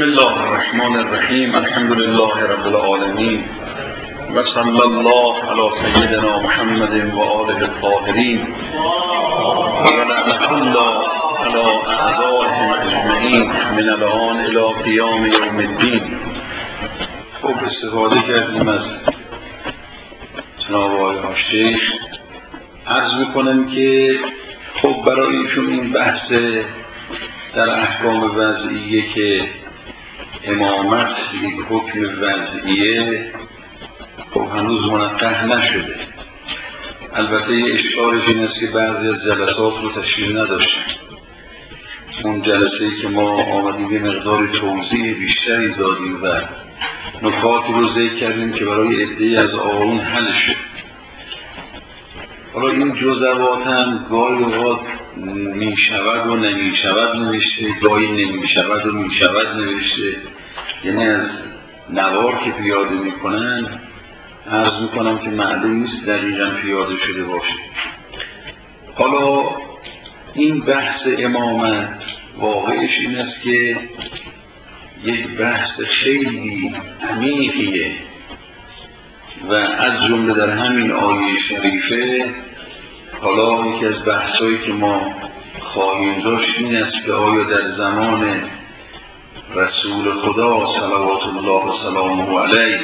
بسم الله الرحمن الرحیم. الحمد لله رب العالمین و صلی الله علی سیدنا محمد و آله الطاهرین و لعنة الله علی اعدائهم اجمعین من الآن الی قیام یوم الدین. خب استفاده کردیم از جناب آقای شیخ. عرض میکنم که خب برای ایشون این بحث در احکام وضعیه که امامت یک حکم وضعیه خب هنوز منقح نشده. البته یه اشکالش این است که بعضی از جلسات رو تشریح نداشتن. اون جلسه‌ای که ما آمدیم یه مقدار توضیح بیشتری دادیم و نکاتی رو ذکر کردیم که برای عده‌ای از آقایون حل شد. حالا این جزئیات هم گاهی اوقات می شود و نمی شود نوشته، گاهی نمی شود و می شود نوشته، یعنی از نوار که پیاده می کنن عرض می کنم که معلوم نیست دقیقا پیاده شده باشه. حالا این بحث امامت واقعش این است که یک بحث خیلی عمیقیه و از جمله در همین آیه شریفه حالا یکی از بحثایی که ما خواهیم داشت این است که آیا در زمان رسول خدا صلوات الله و سلامه علیه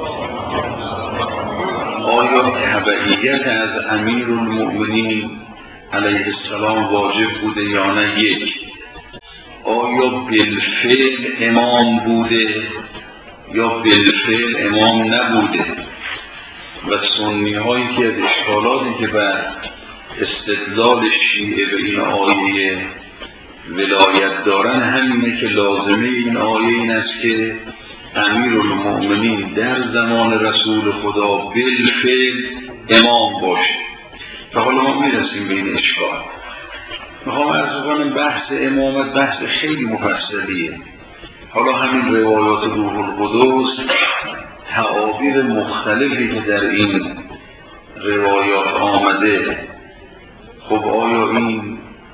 آیا تبعیت از امیرالمؤمنین علیه السلام واجب بوده یا نه؟ یک، آیا بالفعل امام بوده یا بالفعل امام نبوده؟ و سنی هایی که از اشکالاتی که بر استدلال شیعه به این آیه ولایت دارن همینه که لازمه این آیه این است که امیرالمؤمنین در زمان رسول خدا بالفعل امام باشه. و حالا ما میرسیم به این اشکال. میخوام عرض کنم بحث امامت بحث خیلی مفصلیه. حالا همین روایات روح القدس تعابیر مختلفی که در این روایات آمده، خب آیا این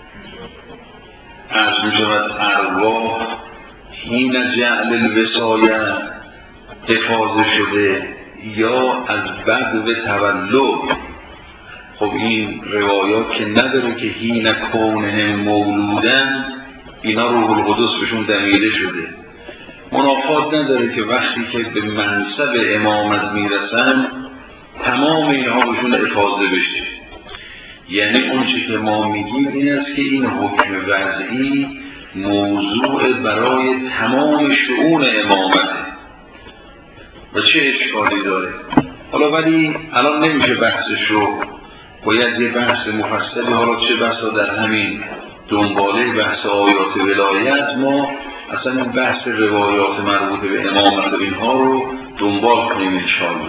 عرض می شود ارواح حین جعل الوصایه افاضه شده یا از بعد و تولد؟ خب این روایات که نداره که حین کونه مولودن اینا روح القدس بهشون دمیده شده. منافات نداره که وقتی که به منصب امامت میرسن تمام اینها بهشون افاضه بشه. یعنی اون چی که ما میگیم این است که این حکم وضعی موضوع برای تمام شؤون امامته و چه اشکالی داره. حالا ولی الان نمیشه بحثش رو، باید یه بحث مفصلی، حالا چه بحثا در همین دنباله بحث آیات ولایت ما اصلا این بحث روایات مربوط به امامت و اینها رو دنبال کنیم انشاءالله.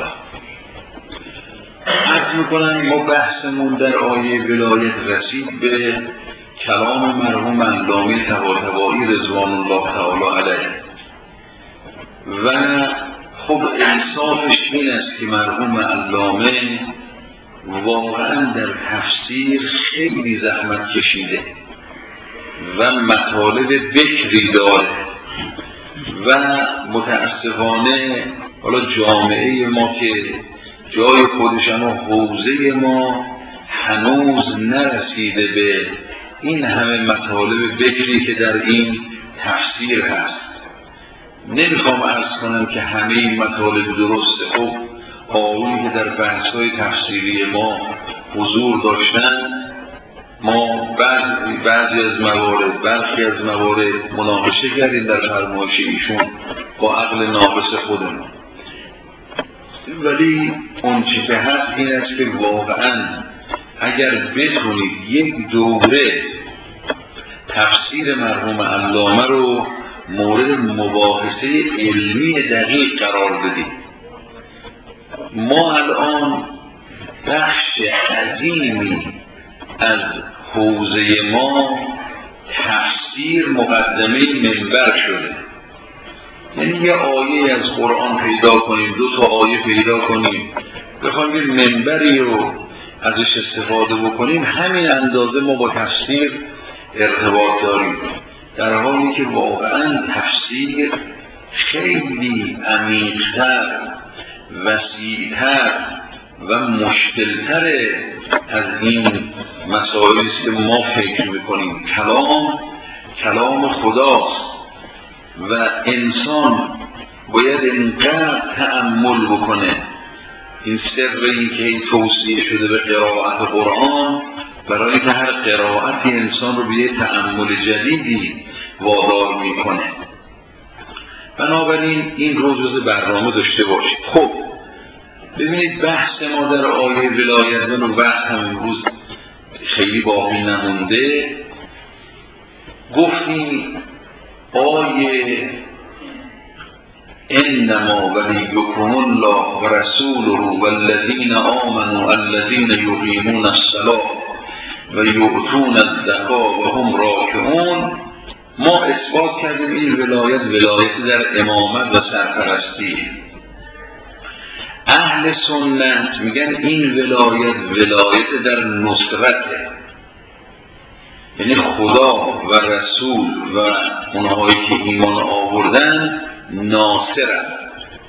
عرض میکنم ما بحثمون در آیه ولایت رسید به کلام مرحوم علامه طباطبایی رضوان الله تعالی علیه و خب انصافش این است که مرحوم علامه واقعا در تفسیر خیلی زحمت کشیده و مطالب بکری داره و متاسفانه حالا جامعه ما که جای خودش اما حوزه ما هنوز نرسیده به این همه مطالب بکری که در این تفسیر هست. نمیخوام عرض کنم که همه این مطالب درسته. خب آقایونی که در بحث‌های تفسیری ما حضور داشتن ما بعضی از موارد برخی از موارد مناقشه کردیم در فرمایش ایشون با عقل ناقص خودمون. ولی اون چی که هست این است که واقعا اگر بتونید یک دوره تفسیر مرحوم علامه رو مورد مباحثه علمی دقیق قرار بدید. ما الان بخش عظیمی از حوزه ما تفسیر مقدمه منبر شده. یعنی یه آیه از قرآن پیدا کنیم، دو تا آیه پیدا کنیم، بخوایم یه منبری رو ازش استفاده بکنیم، همین اندازه ما با تفسیر ارتباط داریم. در حالی که واقعا تفسیر خیلی عمیق‌تر، وسیع‌تر و مشکل‌تر از این مسائلی است که ما فکر می‌کنیم. کلام خداست و انسان باید اینقدر تأمل بکنه. این سر این که توصیه شده به قرائت قرآن برای که هر قرائتی انسان رو به یه تأمل جدیدی وادار میکنه. بنابراین این رو جز برنامه داشته باشید. خب ببینید بحث ما در آیه ولایت و بحث هم امروز خیلی باقی نمونده. گفتیم آیه انما ولیکم الله و رسوله والذین آمنوا الذین یقیمون الصلاة و یؤتون الزکاة و هم راکعون، ما اثبات کردیم این ولایت در امامت و سرپرستی. اهل سنت میگن این ولایت در نصرته، یعنی خدا و رسول و اونهایی که ایمان آوردن ناصرند.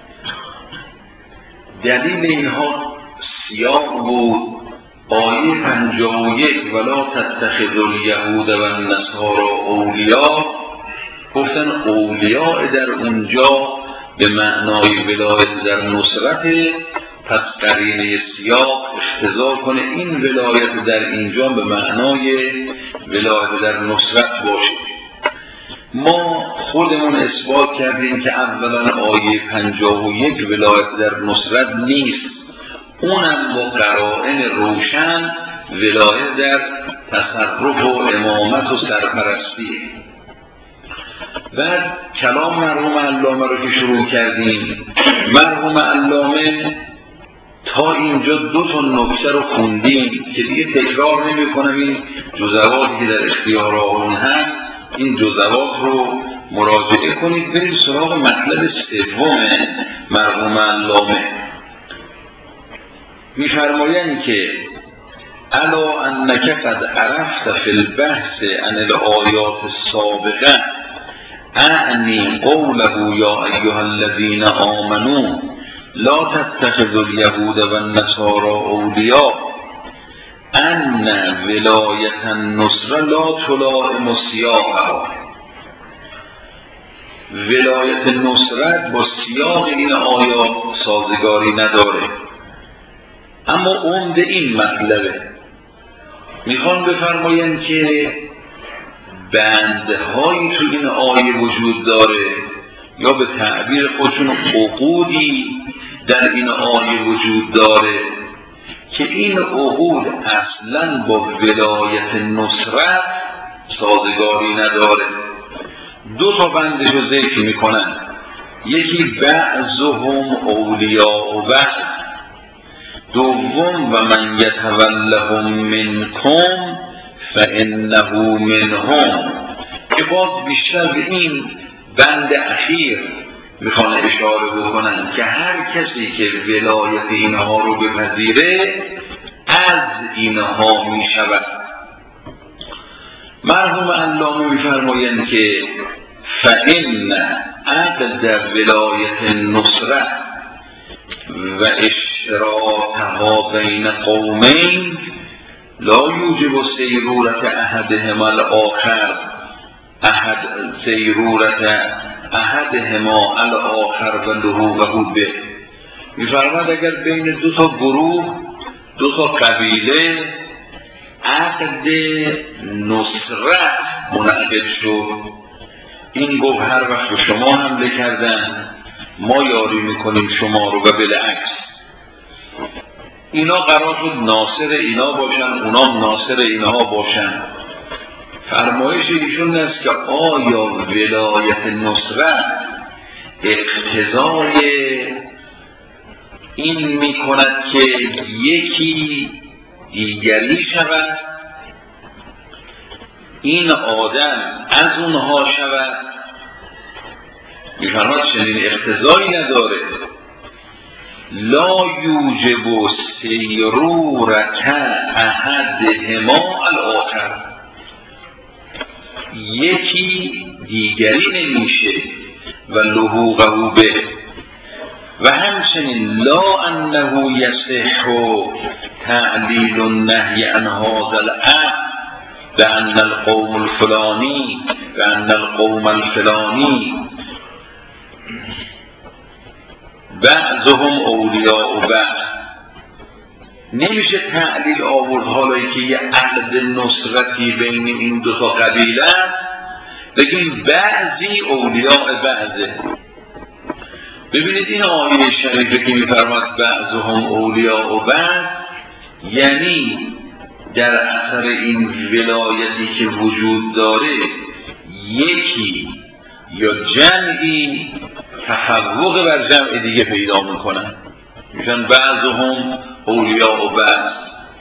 دلیل اینها سیاق بود آیه 51 ولا تتخذوا الیهود و النصارى اولیاء. گفتن اولیاء در اونجا به معنای ولایت در نصرت، پس قرینه سیاق اقتضا کنه این ولایت در اینجا به معنای ولایت در نصرت باشه. ما خودمون اثبات کردیم که اولا آیه 51 ولایت در نصرت نیست، اونم با قرائن روشن ولایت در تصرف و امامت و سرپرستی. بعد کلام مرحوم علامه رو که شروع کردیم، مرحوم علامه تا اینجا 2 نکته رو خوندیم که دیگه تکرار نمی کنم. این جزواتی که در اختیار آقایون هست این جزوات رو مراجعه کنید. بریم سراغ مطلب سوم مرحوم علامه. می‌فرمایند که الا انک قد عرفت فی البحث عن الآیات السابقه اعنی قوله یا ایها الذین آمنوا لا تتخذوا الیهود و النصارى اولیاء ان ولایت النصر لا تلائم سیاقها. ولایت نصرت با سیاق این آیات سازگاری نداره، اما عمده این مطلبه. میخوان بفرمایند که بندهایی تو این آیه وجود داره، یا به تعبیر خودشون عقودی در این آیه وجود داره که این عقود اصلا با ولایت نصرت سازگاری نداره. 2 بندش رو ذکر میکنن، یکی بعضهم اولیاء و بعض، دوم و من یتولهم منکم فانه منهم، که باز بیشتر به این بند اخیر میخوان اشاره بکنن که هر کسی که ولایت اینها رو بپذیره از اینها میشود. مرحوم علامه میفرمایند که فإن عقد ولایت النصرت و اشتراطها بین قومین لا یوجب سیرورت احدهما الاخر الاخر و لحوقه به. میفرماید اگر بین 2 گروه 2 قبیله عقد نصرت منعقد شد، این گفت هر وقت به شما حمله کردن ما یاری میکنیم شما رو، و بالعکس اینا قرار شد ناصر اینا باشن، اونا ناصر اینها باشن. فرمایش ایشون است که آیا ولایت نصرت اقتضای این میکند که یکی دیگری شود، این آدم از اونها شود؟ میفرماید چنین اقتضایی نداره. لا یوجب سیرورت احدهما الاخر، یکی دیگری نمیشه و لحوقه به و همچنین لا انه یصح تعلیل النهی عن هذا العهد بأن القوم الفلانی بأن القوم الفلانی بعضهم اولیاء بعض. نمیشه تعلیل آورد حالایی که یه عهد نصرتی بین این دو تا قبیله است بگیم بعضی اولیاء بعضه. ببینید این آیه شریفه که میفرماد بعضهم اولیاء بعض، یعنی در اثر این ولایتی که وجود داره یکی یا جمعی تفوق بر جمع دیگه پیدا میکنن، میشن بعضهم اولیاء و بعض.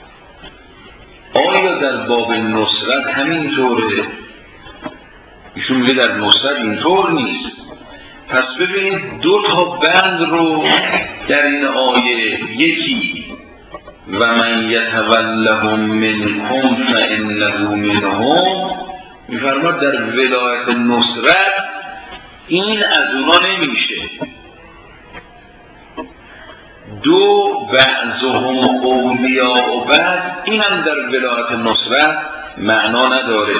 آیا در باب نصرت همینطوره؟ ایشون میگه در نصرت اینطور نیست. پس ببینید دو تا بند رو در این آیه، یکی و من یتولهم منکم فانه منهم، میفرماد در ولایت نصرت این از اونا نمیشه. دو بعضهم اولیاء و بعض، این هم در ولایت نصرت معنا نداره.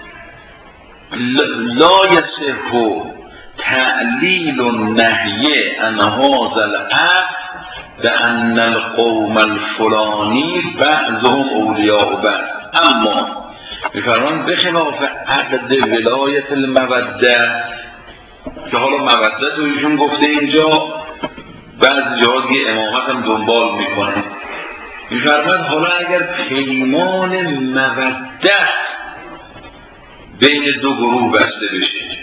لا یصح تعلیل النهی عن هذا العهد بأن القوم الفلانی بعضهم اولیاء بعض. اما میفرمان بخلاف عقد ولایت الموده که حالا مودت رو ایشون گفته اینجا، بعض جاها دیگه امامت هم دنبال میکنه. میفرمان حالا اگر پیمان مودت بین دو گروه بسته بشه،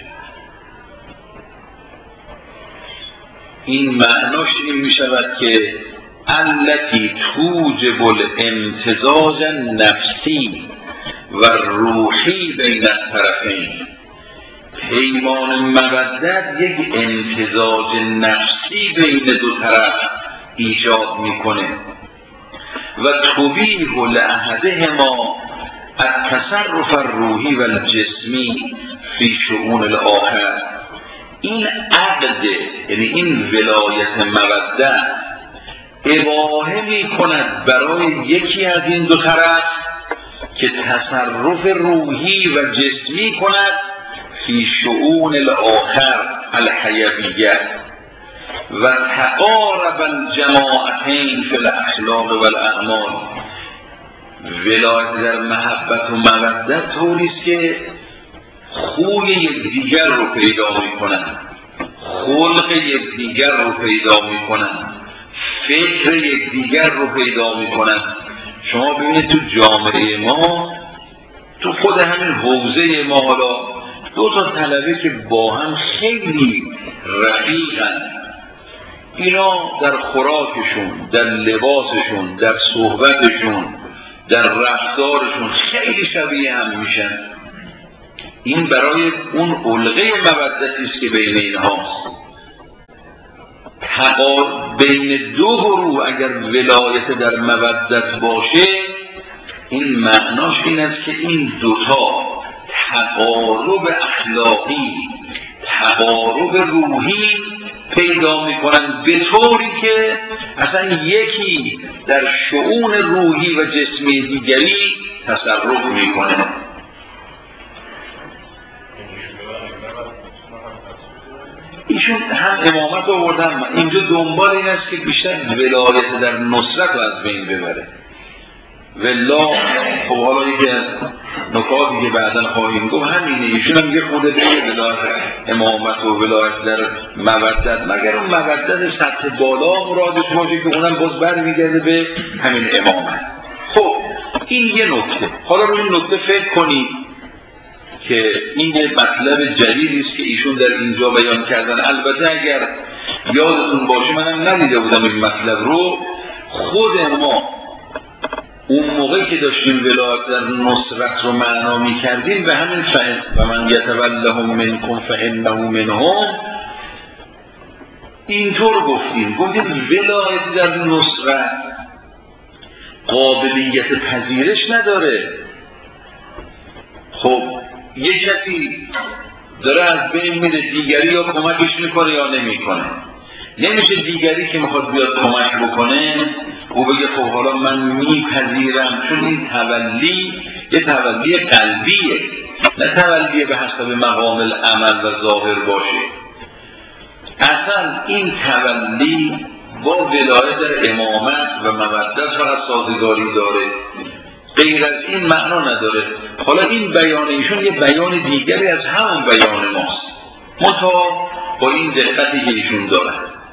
این معناش این میشود که التی توجب الامتزاج نفسی و روحی بین الطرفین. پیمان مودت یک امتزاج نفسی بین دو طرف ایجاد میکنه و تبیح لأحدهما التصرف الروحی و الجسمی فی شؤون الاخر. این عقد، یعنی این ولایت مودت اباحه می کند برای یکی از این دو طرف که تصرف روحی و جسمی کند فی شؤون الاخر الحیویه و تقارب الجماعتین فی الاخلاق و الاعمال. ولایت در محبت و مودت طوریست که خوی یکدیگر رو پیدا میکنن، خلق یکدیگر رو پیدا میکنن، فکر یکدیگر رو پیدا میکنن. شما ببینید تو جامعه ما، تو خود همین حوزه ما، حالا دو تا طلبه که با هم خیلی رفیقن، اینا در خوراکشون، در لباسشون، در صحبتشون، در رفتارشون خیلی شبیه هم میشن. این برای اون علقه مودتی است که بین اینهاست. بین دو گروه اگر ولایت در مودت باشه، این معناش این است که این دوتا تقارب اخلاقی، تقارب روحی پیدا میکنن به طوری که اصلا یکی در شؤون روحی و جسمی دیگری تصرف میکنه. ایشون هم امامت آوردن، اینجا دنبال این است که بیشتر ولایت در نصرت رو از بین ببره. والله خب حالا یکی از نکاتی که بعداً خواهیم گفت همینه. ایشون هم یه خود دیگه ولایت امامت و ولایت در مودت، مگر اون مودت سطح بالا مرادش باشه که اونم باز برمیگرده به همین امامت. خب این یه نکته. حالا روی این نکته فکر کنید که این یه مطلب جدیدی است که ایشون در اینجا بیان کردن. البته اگر یادتون باشه منم ندیده بودم این مطلب رو. خود ما اون موقعی که داشتیم ولایت در نصرت رو معنا می‌کردیم به همین فهم و من یتولهم منکم فانه منهم اینطور گفتیم ولایت در نصرت قابلیت پذیرش نداره. خب یه کسی داره از بین میره، دیگری یا کمکش میکنه یا نمیکنه. نمیشه دیگری که میخواد بیاد کمک بکنه او بگه خب حالا من میپذیرم، چون این تولی یه تولی قلبیه، نه تولی به حسب مقام العمل و ظاهر باشه. اصلا این تولی با ولایت در امامت و مودت فقط سازگاری داره، غیر از این معنا نداره. حالا این بیان ایشون یه بیان دیگری از همون بیان ماست، منتها با این دقتی که ایشون داره.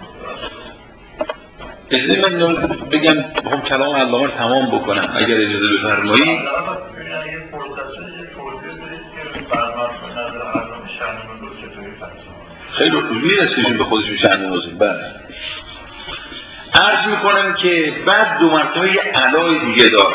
اجازه من بگم هم کلام علامه رو تمام بکنم اگر اجازه بفرمایید. خیلی میرسه ایشون به خودشون شأن نازل. بله عرض میکنم که بعد دو مرتبه یه علای دیگه داره.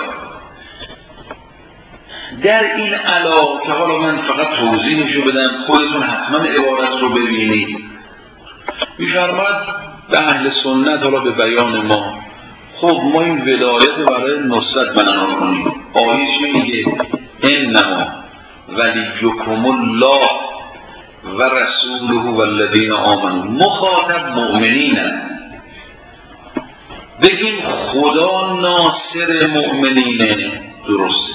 در این علا که حالا من فقط توضیحشو بدم، خودتون حتما عبارت رو ببینید. میفرماد به اهل سنت، حالا به بیان ما، خب ما این ولایت برای نصرت بیان کنیم. آیه چی میگه؟ انما ولیکم الله و رسوله و الذین آمنوا. مخاطب مؤمنینه، بگیم خدا ناصر مؤمنینه، درسته.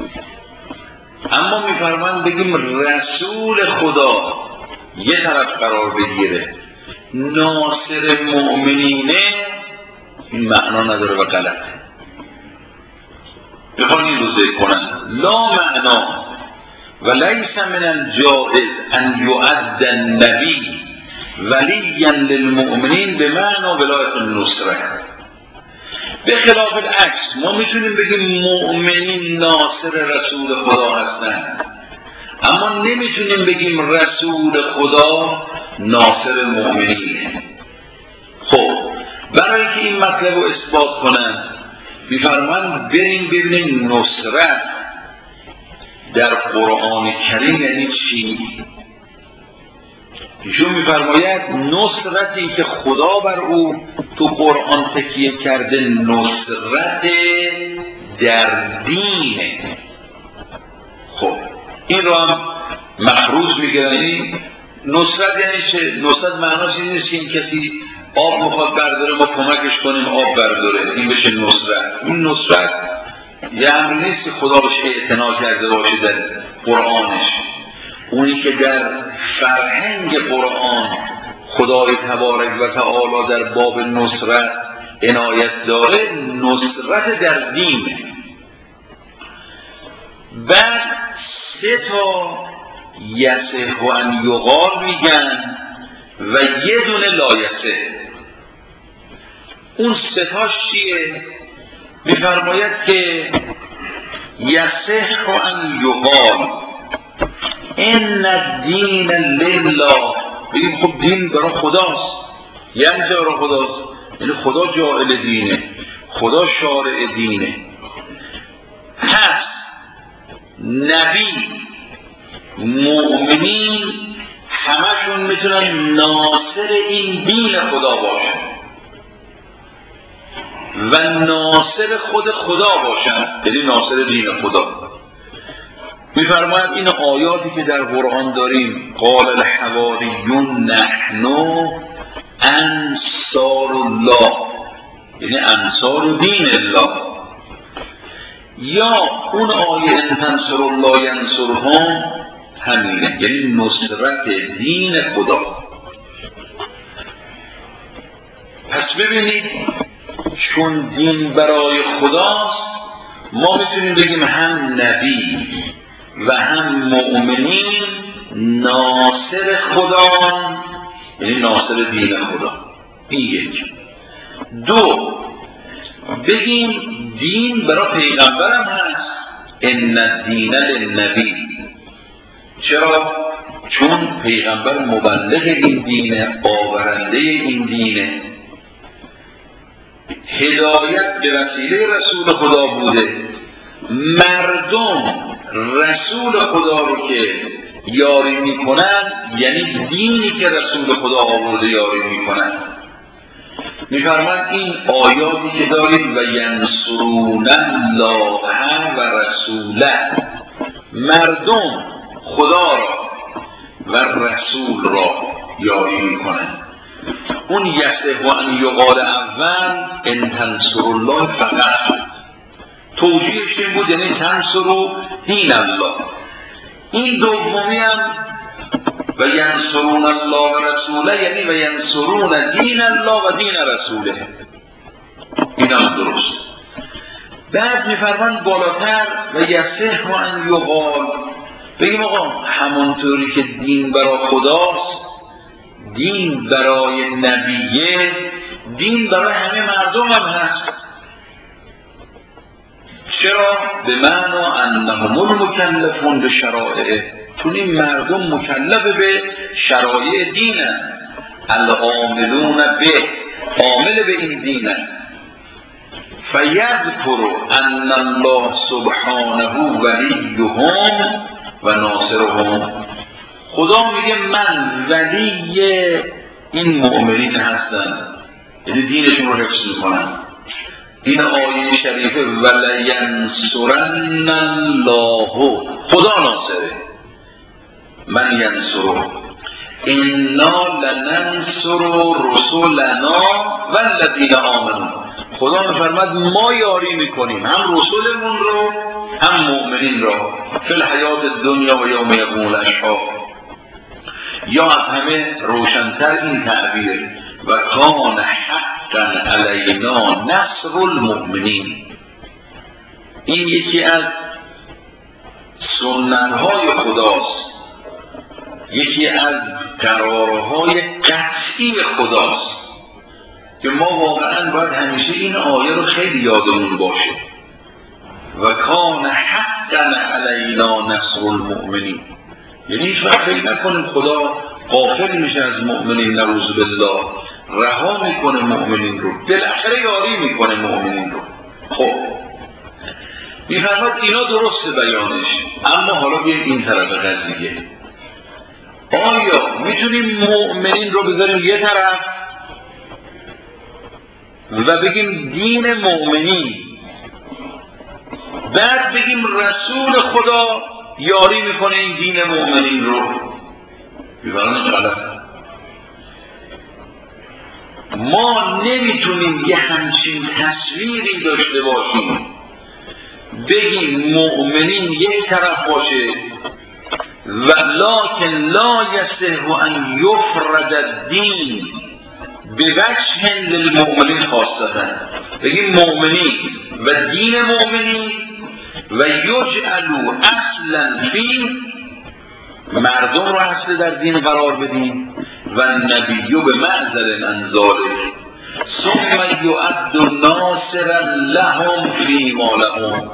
اما میفرمان بگیم رسول خدا یه طرف قرار بگیره، ناصر مؤمنینه، این معنا نداره و غلطه. بخوان این رو ذکر کنن لا معنا و لیس من الجائز ان یعد النبی ولیا للمؤمنین به معنا ولایت النصره. به خلاف العکس ما میتونیم بگیم مؤمنین ناصر رسول خدا هستن، اما نمیتونیم بگیم رسول خدا ناصر مؤمنینه. خب برای که این مطلب رو اثبات کنن میفرمان بریم ببینیم نصرت در قرآن کریم یعنی چی. ایشون میفرماید نصرتی که خدا بر او تو قرآن تکیه کرده نصرت در دینه. خب این رو هم مخروج میگن. این نصرت یعنی چه؟ نصرت معناش این نیست که این کسی آب میخواد برداره ما کمکش کنیم آب برداره، این بشه نصرت. این نصرت یه امر نیست که خدا بهش اعتنا کرده باشه در قرآنش. اونی که در فرهنگ قرآن خدای تبارک و تعالی در باب نصرت عنایت داره نصرت در دین. بعد سه تا یصح ان یقال میگن و یه دونه لایصح. اون سه تاش چیه؟ میفرماید که یصح ان یقال ان الدین لله. بگیم خب دین برای خداست. یعنی برای خداست، یعنی خدا جاعل دینه، خدا شارع دینه. پس نبی مؤمنین همشون میتونن ناصر این دین خدا باشن و ناصر خود خدا باشن، یعنی ناصر دین خدا. میفرماید این آیاتی که در قرآن داریم قال الحواریون نحن انصار الله، یعنی انصار دین الله، یا اون آیه ان تنصروا الله ینصرکم همینه، یعنی نصرت دین خدا. پس ببینید چون دین برای خداست ما میتونیم بگیم هم نبی و هم مؤمنین ناصر خدا، یعنی ناصر دین خدا. این یک. دو، بگیم دین برای پیغمبرم هست، ان الدین للنبی. چرا؟ چون پیغمبر مبلغ این دینه، آورنده این دینه، هدایت به وسیله رسول خدا بوده. مردم رسول خدا رو که یاری میکنن یعنی دینی که رسول خدا آورده یاری میکنن. میفرماید این آیاتی که داریم و ینصرون الله و رسوله، مردم خدا را و رسول را یاری میکنه. اون یصح ان یقال اول ان تنصروا الله فقط توجیهش این بود، یعنی تنصروا دین الله. این دومی هم و ینصرون الله و رسوله، یعنی و ینصرون دین الله و دین رسوله. این هم درست. بعد میفرمان بالاتر و یصح ان یقال، بگیم آقا همونطوری که دین برای خداست، دین برای نبیه، دین برای همه مردم هم هست. چرا؟ به معنا انهم المکلفون به شرائعه، چون این مردم مکلف به شرایع دینن، العاملون به، عامل به این دینن. فیذکر ان الله سبحانه ولیهم و ناصرهم، خدا میگه من ولی این مؤمنین هستم، یعنی دینشون رو حفظ میکنم. این آیه شریفه ولینصرن الله، خدا ناصره، من ینصره، انا لننصر رسلنا والذین آمنوا، خدا میفرماد ما یاری میکنیم هم رسولمون رو هم مؤمنین را فی الحیات دنیا و یوم یقوم الاشهاد. یا از همه روشنتر این تعبیر و کان حقا علینا نصر المؤمنین. این یکی از سنت‌های خداست، یکی از قرارهای قطعی خداست که ما واقعا باید همیشه این آیه رو خیلی یادمون باشه. و کان حقا علینا نصر المؤمنین، یعنی هیچ وقت فکر نکنیم خدا غافل میشه از مؤمنین، نعوذ بالله، رها میکنه مؤمنین رو، بالاخره یاری میکنه مؤمنین رو. خب میفرماد اینا درسته بیانش، اما حالا بیایید این طرف قضیه. آیا میتونیم مؤمنین رو بذاریم یه طرف و بگیم دین مؤمنین، بعد بگیم رسول خدا یاری میکنه این دین مؤمنین رو؟ بیفرمان غلط. ما نمیتونیم یه همچین تصویری داشته باشیم بگیم مؤمنین یک طرف باشه ولکن لا یصح ان یفرد الدین بوجه للمؤمنین خاصتا، بگیم مؤمنین و دین مؤمنین و یجعلوا اصلا فی، مردم رو اصل در دین قرار بدیم و نبی به معزل عن ذلک ثم یعد ناصرا لهم فی ما لهم،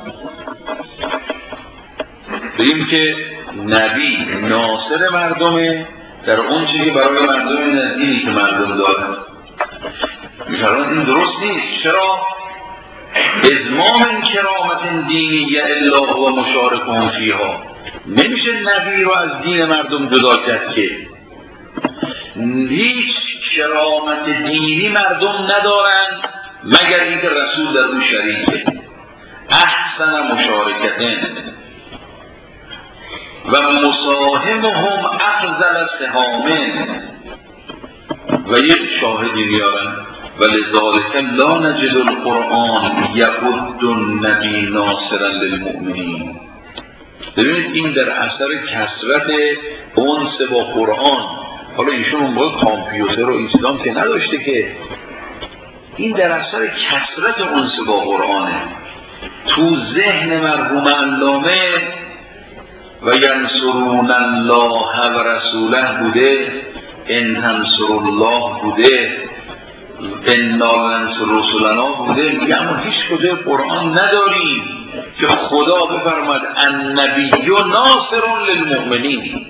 بگیم که نبی ناصر مردمه در اون چیزی برای مردم دینی که مردم دارن. میفرماید این درست نیست. چرا؟ ازمام این کرامت دینی الا هو مشارکون فیها، نمیشه نبی رو از دین مردم جدا کرد که هیچ کرامت دینی مردم ندارن مگر اینکه رسول در اون شریکه. احسن مشارکتن و مساهمهم افضل سهامن، و یک شاهدی میارن ولذالک لا نجد القرآن یعد النبی ناصرا للمؤمنین. ببینید این در اثر کثرت انس با قرآن، حالا ایشون اون موقع کامپیوتر و اسلام که نداشته که، این در اثر کثرت انس با قرآنه. تو ذهن مرحوم علامه و ینصرون الله و رسوله بوده، ان تنصروا الله بوده، انا لننصر رسلنا بوده، میگه اما هیچ کجای قرآن نداریم که خدا بفرماد النبی ناصر للمؤمنین،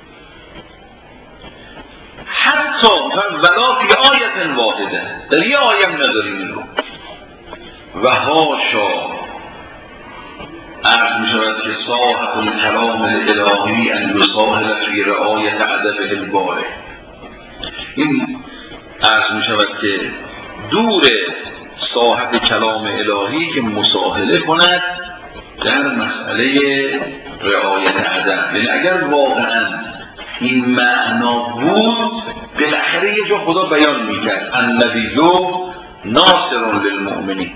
حتی ولا فی آیه واحده، در یه آیه نداریم این رو. و هاشا عرض می شود که صاحب الکلام الالهی ان یساهل فی رعایت ادبه البارع، این عرض می شود که دور صاحب کلام الهی که مساهله کند در مسئله رعایت ادب. یعنی اگر واقعا این معنا بود، بالاخره یه جا خدا بیان میکرد النبیو ناصر للمؤمنین.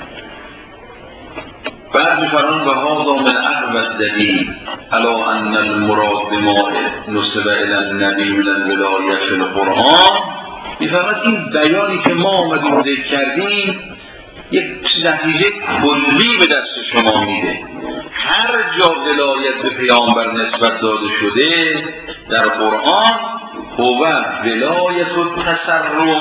بعد میفرمان و هذا من احوى الدلیل علی ان المراد بما نسب الى النبی من الولایه فی القرآن. میفرماد این بیانی که ما آمدیم ذکر کردیم یک نتیجه کلی به دست شما میده. هر جا ولایت به پیامبر نسبت داده شده در قرآن، هو ولایت التصرف او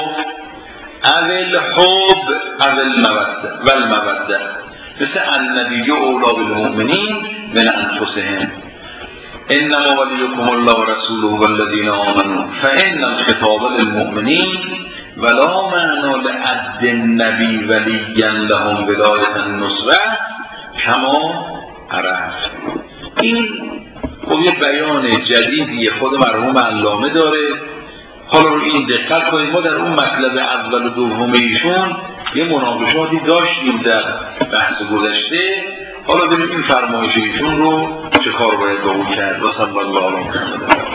الحب او الموده، مثل النبی اولی بالمؤمنین من انفسهم انما ولیکم الله و رسوله والذین آمنوا فان الخطاب للمؤمنین ولا معنی لعد النبی ولیا لهم ولایت النصرة کما عرفت. این خب یه بیان جدیدی خود مرحوم علامه داره. حالا رو این دقت کنید، ما در اون مطلب اول و دوم ایشون یه مناقشاتی داشتیم در بحث گذشته. حالا ببینیم این فرمایش ایشون رو چه کار باید با اون کرد. و صلی الله علیه و سلم.